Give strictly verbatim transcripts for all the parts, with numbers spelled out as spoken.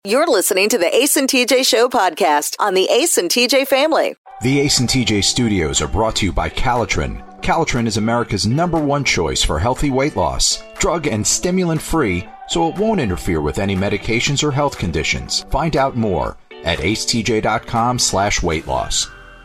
You're listening to the Ace and T J Show podcast on the Ace and T J family. The Ace and T J studios are brought to you by Calitrin. Calitrin is America's number one choice for healthy weight loss. Drug and stimulant free, so it won't interfere with any medications or health conditions. Find out more at acetj.com slash weight loss.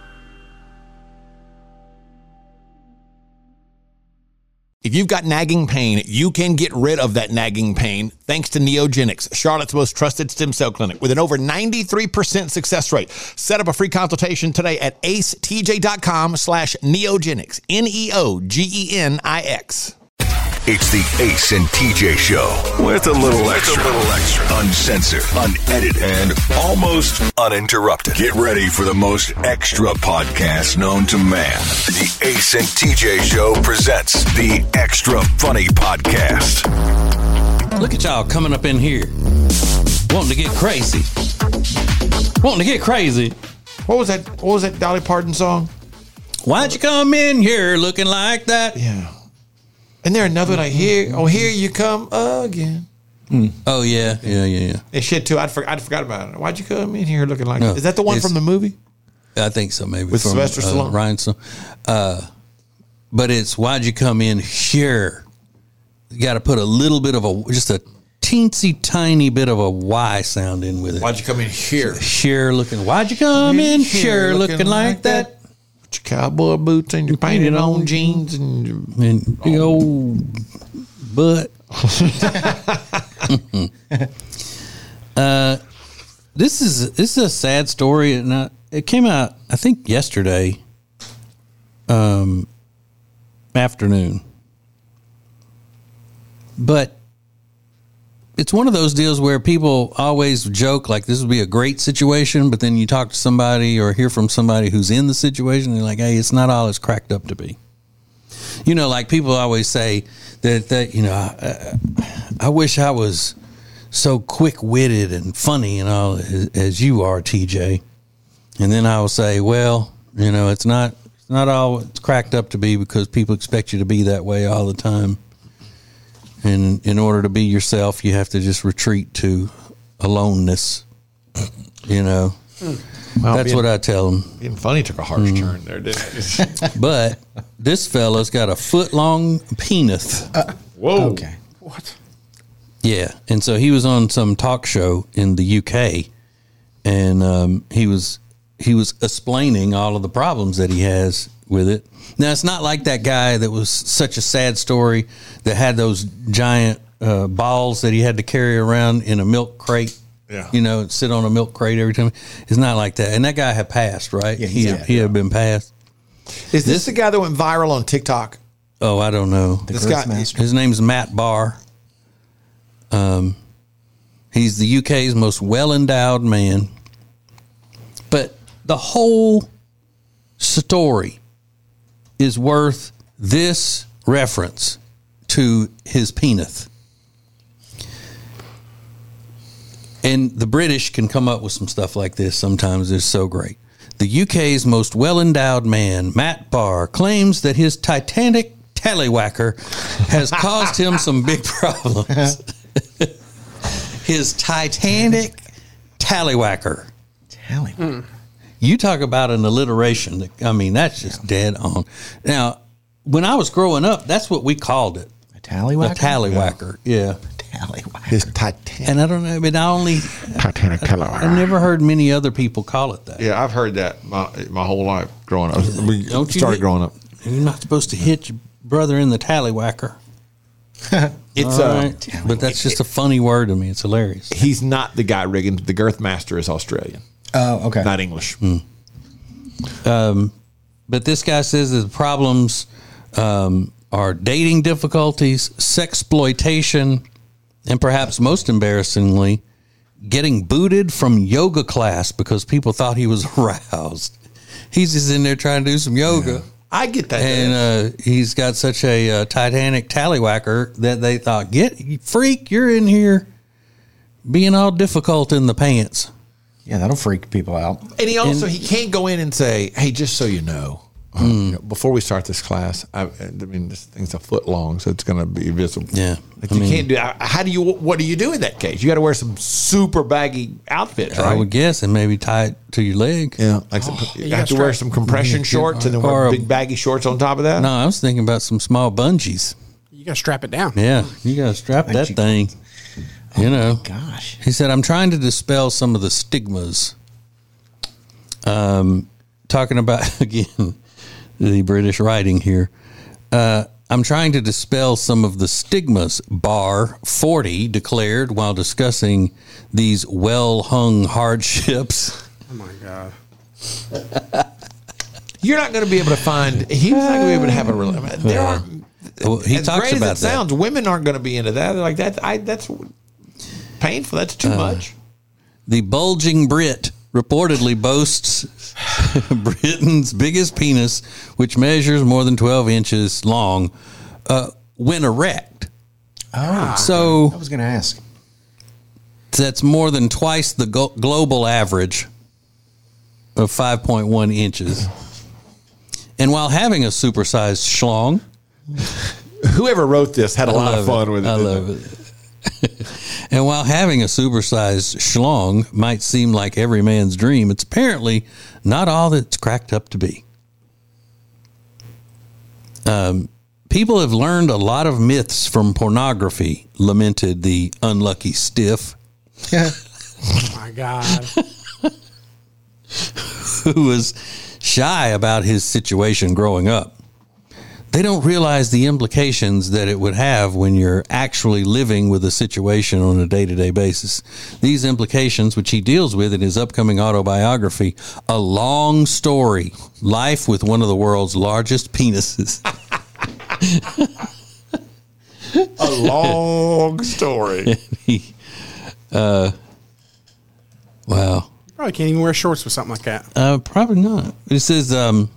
If you've got nagging pain, you can get rid of that nagging pain thanks to Neogenics, Charlotte's most trusted stem cell clinic with an over ninety-three percent success rate. Set up a free consultation today at acetj.com slash neogenics, N E O G E N I X. It's the Ace and T J Show with a little extra, a little extra, uncensored, unedited, and almost uninterrupted. Get ready for the most extra podcast known to man. The Ace and T J Show presents the Extra Funny Podcast. Look at y'all coming up in here, wanting to get crazy, wanting to get crazy. What was that? What was that Dolly Parton song? Why'd you come in here looking like that? Yeah. And there another one I hear. Oh, here you come again. Mm. Oh yeah, yeah, yeah, yeah. And shit too. I'd, for, I'd forgot about it. Why'd you come in here looking like no, that? Is that the one from the movie? I think so. Maybe with from, Sylvester uh, Stallone. Ryan. So, uh, but it's why'd you come in here? You got to put a little bit of a just a teensy tiny bit of a Y sound in with it. Why'd you come in here? Here looking. Why'd you come in here looking, looking like, like that? that? With your cowboy boots and your painted on jeans and your and big old butt. uh, this is this is a sad story, and I, it came out I think yesterday, um, afternoon. But it's one of those deals where people always joke like this would be a great situation, but then you talk to somebody or hear from somebody who's in the situation, and they're like, hey, it's not all it's cracked up to be. You know, like people always say that, that you know, I, I wish I was so quick-witted and funny and all as, as you are, T J. And then I will say, well, you know, it's not, it's not all it's cracked up to be because people expect you to be that way all the time. And in order to be yourself, you have to just retreat to aloneness, you know. Well, that's being, what I tell them. Being funny took a harsh mm. turn there, didn't it? But this fella's got a foot-long penis. Uh, Whoa. Okay. What? Yeah. And so he was on some talk show in the U K, and um, he was he was explaining all of the problems that he has with it. Now, it's not like that guy that was such a sad story that had those giant uh, balls that he had to carry around in a milk crate. Yeah. You know, sit on a milk crate every time. It's not like that. And that guy had passed, right? Yeah, he had, dead, he yeah. had been passed. Is this, this the guy that went viral on TikTok? Oh, I don't know. The this guy, master. His name's Matt Barr. Um, he's the U K's most well-endowed man. But the whole story is worth this reference to his penis. And the British can come up with some stuff like this sometimes. It's so great. The U K's most well-endowed man, Matt Barr, claims that his Titanic tallywhacker has caused him some big problems. His Titanic tallywhacker. Tallywhacker. Mm. You talk about an alliteration. That, I mean, that's just yeah. dead on. Now, when I was growing up, that's what we called it. A tallywhacker? A tallywhacker, yeah. yeah. Tallywhacker. His Titanic. And I don't know, but I only... Titanic tallywhacker. I've never heard many other people call it that. Yeah, I've heard that my my whole life growing up. We don't you started hit, growing up. You're not supposed to hit your brother in the tallywhacker. It's right. uh, But that's just a funny word to me. It's hilarious. He's not the guy rigging. The girth master is Australian. Oh, okay. Not English. Mm. Um, but this guy says that the problems um, are dating difficulties, sexploitation, and perhaps most embarrassingly, getting booted from yoga class because people thought he was aroused. He's just in there trying to do some yoga. Yeah. I get that. And uh, he's got such a uh, Titanic tallywhacker that they thought, get freak, you're in here being all difficult in the pants. Yeah, that'll freak people out. And he also, and, he can't go in and say, hey, just so you know, Mm. Before we start this class, I, I mean, this thing's a foot long, so it's going to be visible. Yeah. Like I you mean, can't do, how do you, what do you do in that case? You got to wear some super baggy outfits, right? I would guess, and maybe tie it to your leg. Yeah. Like some, Oh, you you have to gotta wear strap- some compression shorts and then wear Or a- big baggy shorts on top of that? No, I was thinking about some small bungees. You got to strap it down. Yeah, you got to strap that you- thing. You know. Gosh. He said, I'm trying to dispel some of the stigmas. Um, talking about, again, the British writing here. Uh, I'm trying to dispel some of the stigmas, Bar forty declared while discussing these well-hung hardships. Oh, my God. You're not going to be able to find, he's not going to be able to have a real, there are, Well, he as talks great as about it that. sounds, women aren't going to be into that. They're like, that, I, that's painful. That's too Uh, much. The bulging Brit reportedly boasts Britain's biggest penis, which measures more than twelve inches long, uh, when erect. Oh, So I was going to ask. that's more than twice the go- global average of five point one inches. And while having a supersized schlong, Whoever wrote this had a I lot of love fun it. with it. I didn't love they? it. And while having a supersized schlong might seem like every man's dream, it's apparently not all that it's cracked up to be. Um, people have learned a lot of myths from pornography, lamented the unlucky stiff, Oh, my God. who was shy about his situation growing up. They don't realize the implications that it would have when you're actually living with a situation on a day-to-day basis. These implications, which he deals with in his upcoming autobiography, A Long Story, Life with One of the World's Largest Penises. A long story. he, uh, wow. Probably can't even wear shorts with something like that. Uh, probably not. It says um,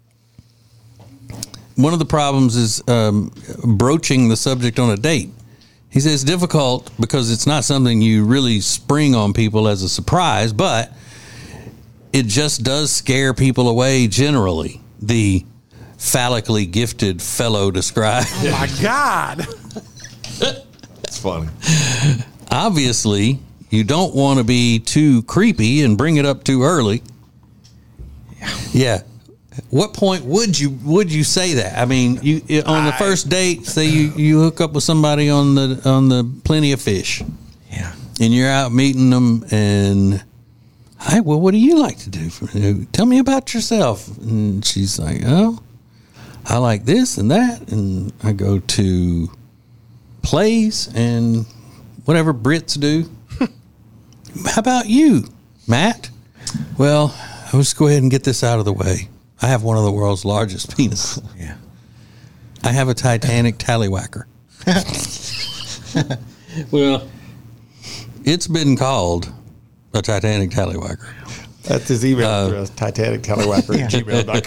one of the problems is um, broaching the subject on a date. He says it's difficult because it's not something you really spring on people as a surprise, but it just does scare people away generally. The phallically gifted fellow described. Oh, my God. It's funny. Obviously, you don't want to be too creepy and bring it up too early. Yeah. What point would you would you say that? I mean, you on the first date, say you, you hook up with somebody on the on the Plenty of Fish, Yeah. and you're out meeting them, and hi, well, what do you like to do? For, tell me about yourself. And she's like, oh, I like this and that, and I go to plays and whatever Brits do. How about you, Matt? Well, let's go ahead and get this out of the way. I have one of the world's largest penises. Yeah. I have a Titanic tallywhacker. Well, it's been called a Titanic tallywhacker. That's his email address, titanic tallywhacker at gmail dot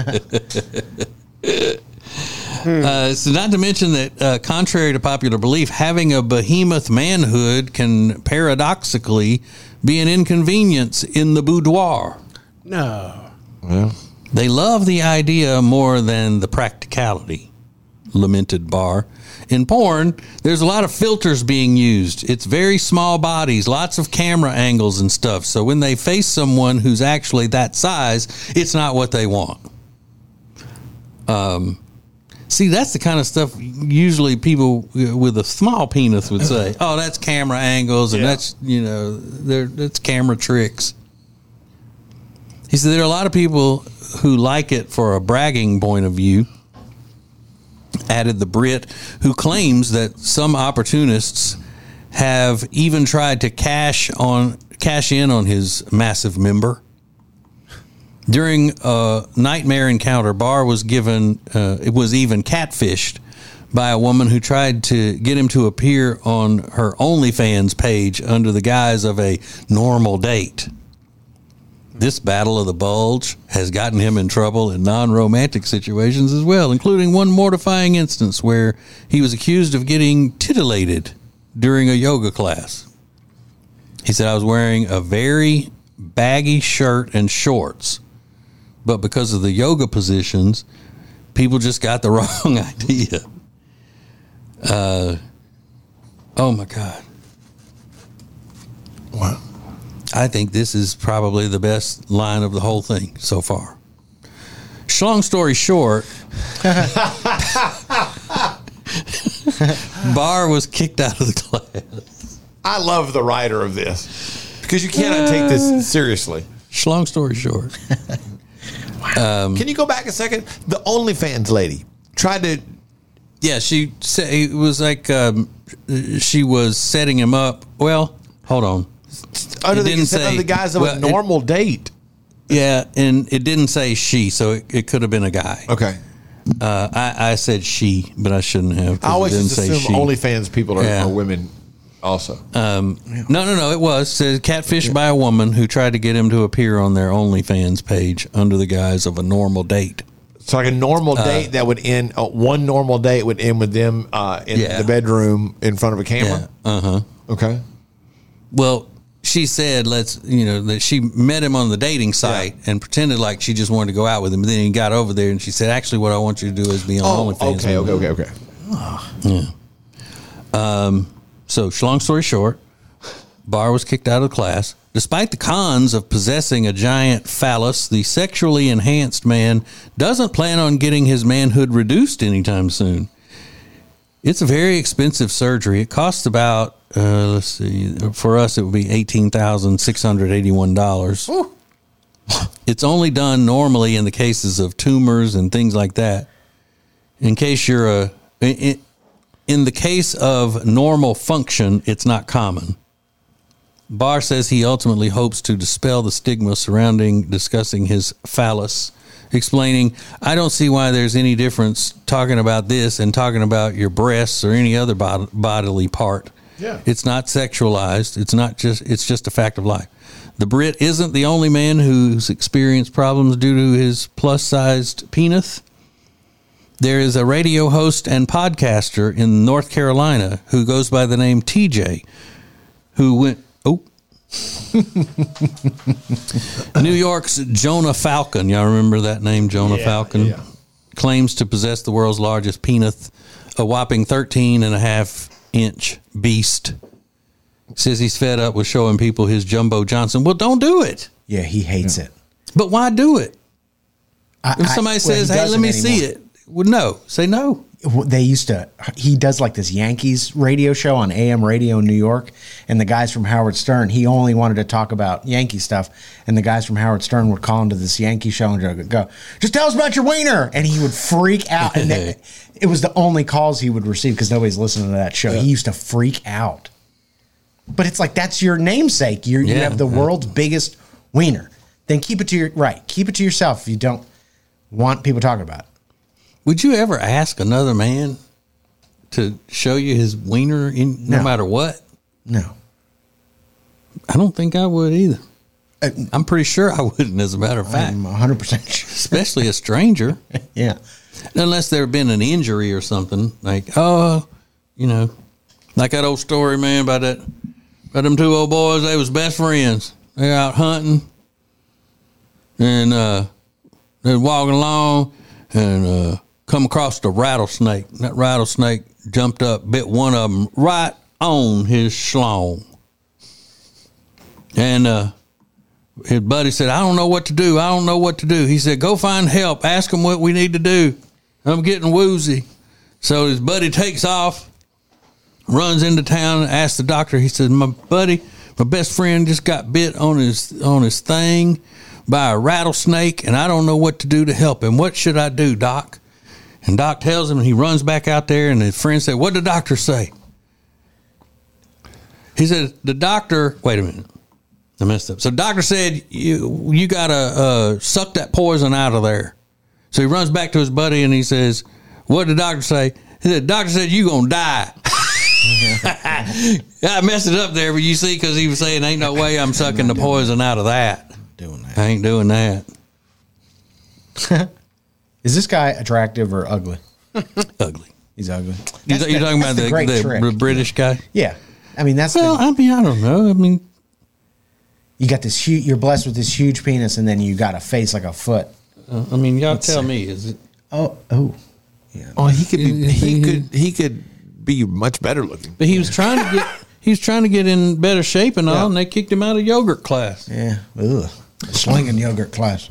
com. Uh, so not to mention that, uh, contrary to popular belief, having a behemoth manhood can paradoxically be an inconvenience in the boudoir. No. Well, They love the idea more than the practicality, lamented Barr. In porn, there's a lot of filters being used. It's very small bodies, lots of camera angles and stuff. So when they face someone who's actually that size, it's not what they want. Um, see, that's the kind of stuff usually people with a small penis would say, oh, that's camera angles and Yeah. that's, you know, they're, that's camera tricks. He said there are a lot of people who like it for a bragging point of view, added the Brit, who claims that some opportunists have even tried to cash on cash in on his massive member. During a nightmare encounter, Barr was given uh, it was even catfished by a woman who tried to get him to appear on her OnlyFans page under the guise of a normal date. This battle of the bulge has gotten him in trouble in non-romantic situations as well, including one mortifying instance where he was accused of getting titillated during a yoga class. He said, I was wearing a very baggy shirt and shorts but because of the yoga positions, people just got the wrong idea. Uh, oh my God. Wow. I think this is probably the best line of the whole thing so far. Long story short, Barr was kicked out of the class. I love the writer of this because you cannot take this seriously. Long story short. Um, Can you go back a second? The OnlyFans lady tried to. Yeah, she said it was like um, she was setting him up. Well, hold on. Under the consent of the guys of well, a normal it, date. Yeah, and it didn't say she, so it, it could have been a guy. Okay. Uh, I, I said she, but I shouldn't have. I always didn't just say assume she. OnlyFans people are, Yeah. are women also. Um, no, no, no. It was it said catfished by a woman who tried to get him to appear on their OnlyFans page under the guise of a normal date. It's like a normal date uh, that would end. Uh, one normal date would end with them uh, in yeah. the bedroom in front of a camera. Yeah. Uh huh. Okay. Well, she said, "Let's," you know, that she met him on the dating site yeah. and pretended like she just wanted to go out with him. But then he got over there and she said, "Actually, what I want you to do is be on oh, OnlyFans." Okay, okay, okay, okay. Oh. Yeah. Um. So, long story short, Barr was kicked out of the class. Despite the cons of possessing a giant phallus, the sexually enhanced man doesn't plan on getting his manhood reduced anytime soon. It's a very expensive surgery. It costs about, uh, let's see, for us it would be eighteen thousand six hundred eighty-one dollars. It's only done normally in the cases of tumors and things like that. In case you're a, in, in the case of normal function, it's not common. Barr says he ultimately hopes to dispel the stigma surrounding discussing his phallus, explaining, "I don't see why there's any difference talking about this and talking about your breasts or any other bod- bodily part. Yeah. It's not sexualized. It's not just, it's just a fact of life. The Brit isn't the only man who's experienced problems due to his plus-sized penis. There is a radio host and podcaster in North Carolina who goes by the name T J, who went, oh, New York's Jonah Falcon, y'all remember that name, Jonah yeah, Falcon, yeah. claims to possess the world's largest penis, a whopping thirteen and a half inch beast. Says he's fed up with showing people his Jumbo Johnson. Well, don't do it. Yeah, he hates yeah. it. But why do it? I, if somebody I, says, well, hey, let me anymore. see it. Well, no. Say no. They used to, he does like this Yankees radio show on A M radio in New York. And the guys from Howard Stern, he only wanted to talk about Yankee stuff. And the guys from Howard Stern would call into this Yankee show and go, just tell us about your wiener. And he would freak out. And they, it was the only calls he would receive because nobody's listening to that show. Yeah. He used to freak out. But it's like, that's your namesake. You're, yeah, you have the yeah. world's biggest wiener. Then keep it to your, right, keep it to yourself if you don't want people talking about it. Would you ever ask another man to show you his wiener in, no. no matter what? No. I don't think I would either. Uh, I'm pretty sure I wouldn't, as a matter of fact. I'm one hundred percent sure. Especially a stranger. Yeah. Unless there had been an injury or something. Like, oh, you know, like that old story, man, about that, about them two old boys. They was best friends. They're out hunting. And uh, they're walking along and uh, come across the rattlesnake. That rattlesnake jumped up, bit one of them right on his schlong. And uh, his buddy said, I don't know what to do. I don't know what to do. He said, go find help. Ask them what we need to do. I'm getting woozy. So his buddy takes off, runs into town, and asks the doctor. He said, my buddy, my best friend just got bit on his on his thing by a rattlesnake, and I don't know what to do to help him. What should I do, Doc? And Doc tells him, and he runs back out there, and his friend said, what did the doctor say? He said, the doctor, wait a minute. I messed up. So the doctor said, you you got to uh, suck that poison out of there. So he runs back to his buddy, and he says, what did the doctor say? He said, doctor said, you going to die. I messed it up there, but you see, because he was saying, ain't no way I'm sucking the poison out of that. Doing that. I ain't doing that. Is this guy attractive or ugly? Ugly. He's ugly. You, you're talking about the, the, the British guy? Yeah. I mean, that's well, the, I mean, I don't know. I mean, you got this huge, you're blessed with this huge penis, and then you got a face like a foot. Uh, I mean, y'all tell me, is it? Oh, oh, yeah. Oh, he could be. He could. He could be much better looking. But he was trying to get. He was trying to get in better shape and all, Yeah. and they kicked him out of yogurt class. Yeah. Ugh. Slinging yogurt class.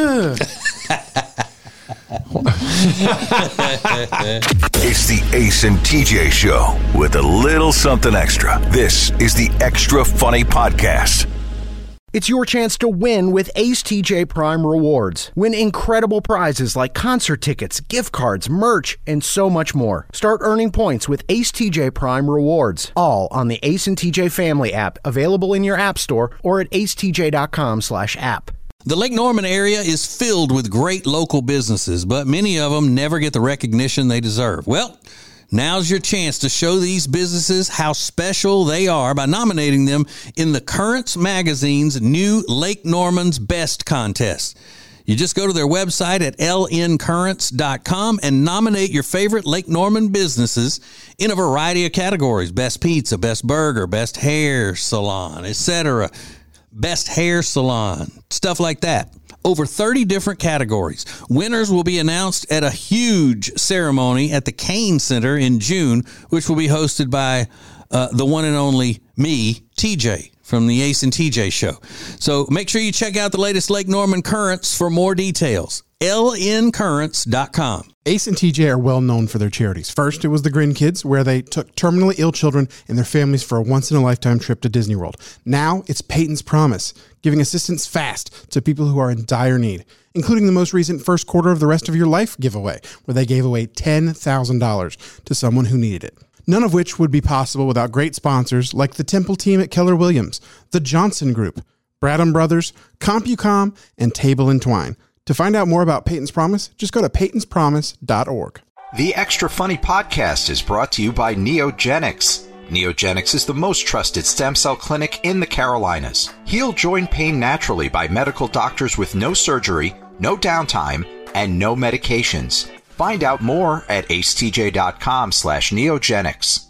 It's the Ace and T J Show with a little something extra. This is the Extra Funny Podcast. It's your chance to win with Ace T J Prime Rewards. Win incredible prizes like concert tickets, gift cards, merch, and so much more. Start earning points with Ace T J Prime Rewards. All on the Ace and T J Family app, available in your app store or at acetj.com slash app. The Lake Norman area is filled with great local businesses, but many of them never get the recognition they deserve. Well, now's your chance to show these businesses how special they are by nominating them in the Currents Magazine's new Lake Norman's Best contest. You just go to their website at l n currents dot com and nominate your favorite Lake Norman businesses in a variety of categories: best pizza, best burger, best hair salon, et cetera. Best hair salon, stuff like that. Over thirty different categories. Winners will be announced at a huge ceremony at the Kane Center in June, which will be hosted by uh, the one and only me, T J, from the Ace and T J Show. So make sure you check out the latest Lake Norman Currents for more details. l n currents dot com. Ace and T J are well known for their charities. First, it was the Grin Kids, where they took terminally ill children and their families for a once-in-a-lifetime trip to Disney World. Now, it's Peyton's Promise, giving assistance fast to people who are in dire need, including the most recent first quarter of the rest of your life giveaway, where they gave away ten thousand dollars to someone who needed it. None of which would be possible without great sponsors like the Temple team at Keller Williams, the Johnson Group, Bradham Brothers, CompuCom, and Table and Twine. To find out more about Peyton's Promise, just go to peytons promise dot org. The Extra Funny Podcast is brought to you by Neogenics. Neogenics is the most trusted stem cell clinic in the Carolinas. Heal joint pain naturally by medical doctors with no surgery, no downtime, and no medications. Find out more at acetj.com slash neogenics.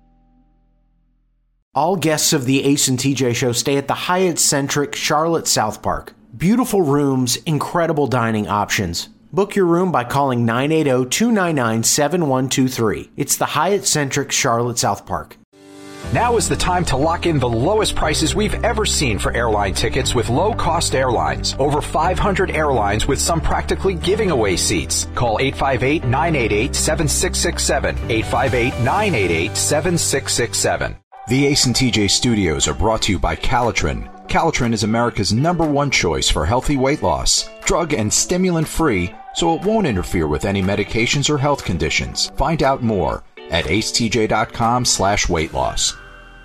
All guests of the Ace and T J Show stay at the Hyatt-centric Charlotte South Park. Beautiful rooms, incredible dining options. Book your room by calling nine eight zero, two nine nine, seven one two three. It's the Hyatt-centric Charlotte South Park. Now is the time to lock in the lowest prices we've ever seen for airline tickets with low-cost airlines. Over five hundred airlines with some practically giving away seats. Call eight five eight, nine eight eight, seven six six seven. eight five eight, nine eight eight, seven six six seven. The Ace and T J studios are brought to you by Calitrin. Calitrin is America's number one choice for healthy weight loss. Drug and stimulant-free, so it won't interfere with any medications or health conditions. Find out more at acetj.com slash weight loss.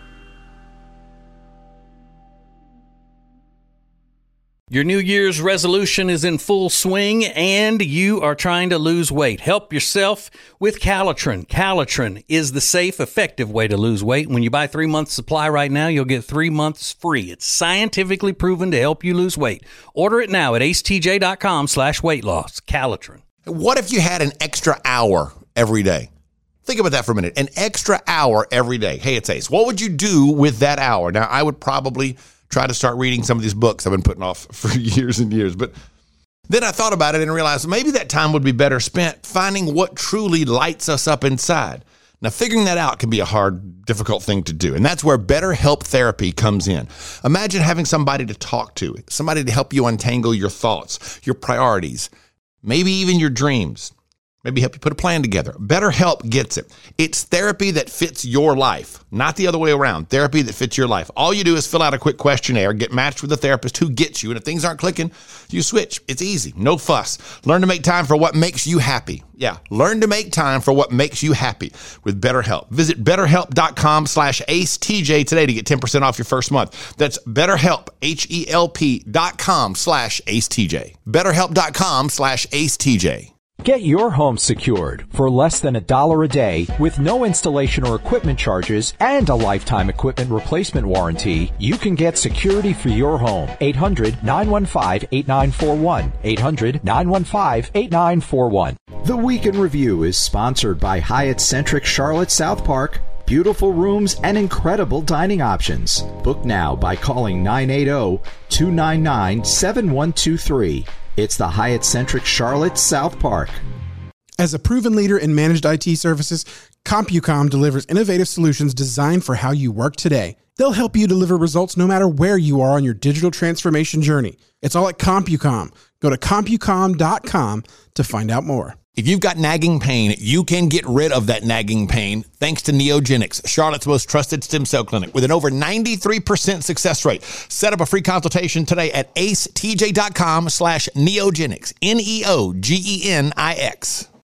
Your New Year's resolution is in full swing and you are trying to lose weight. Help yourself with Calitrin. Calitrin is the safe, effective way to lose weight. When you buy three months supply right now, you'll get three months free. It's scientifically proven to help you lose weight. Order it now at acetj.com slash weight loss. Calitrin. What if you had an extra hour every day? Think about that for a minute. An extra hour every day. Hey, it's Ace. What would you do with that hour? Now, I would probably try to start reading some of these books I've been putting off for years and years. But then I thought about it and realized maybe that time would be better spent finding what truly lights us up inside. Now, figuring that out can be a hard, difficult thing to do. And that's where BetterHelp Therapy comes in. Imagine having somebody to talk to, somebody to help you untangle your thoughts, your priorities, maybe even your dreams. Maybe help you put a plan together. BetterHelp gets it. It's therapy that fits your life, not the other way around. Therapy that fits your life. All you do is fill out a quick questionnaire, get matched with a therapist who gets you, and if things aren't clicking, you switch. It's easy. No fuss. Learn to make time for what makes you happy. Yeah, learn to make time for what makes you happy with BetterHelp. Visit betterhelp.com slash AceTJ today to get ten percent off your first month. That's BetterHelp, H-E-L-P dot com slash AceTJ. BetterHelp.com slash AceTJ. Get your home secured for less than a dollar a day with no installation or equipment charges and a lifetime equipment replacement warranty. You can get security for your home. eight hundred, nine one five, eight nine four one. eight hundred, nine one five, eight nine four one. The Week in Review is sponsored by Hyatt-centric Charlotte South Park. Beautiful rooms and incredible dining options. Book now by calling nine eight zero, two nine nine, seven one two three. It's the Hyatt Centric Charlotte South Park. As a proven leader in managed I T services, CompuCom delivers innovative solutions designed for how you work today. They'll help you deliver results no matter where you are on your digital transformation journey. It's all at CompuCom. Go to CompuCom dot com to find out more. If you've got nagging pain, you can get rid of that nagging pain thanks to Neogenics, Charlotte's most trusted stem cell clinic with an over ninety-three percent success rate. Set up a free consultation today at acetj dot com slash neogenics, N E O G E N I X.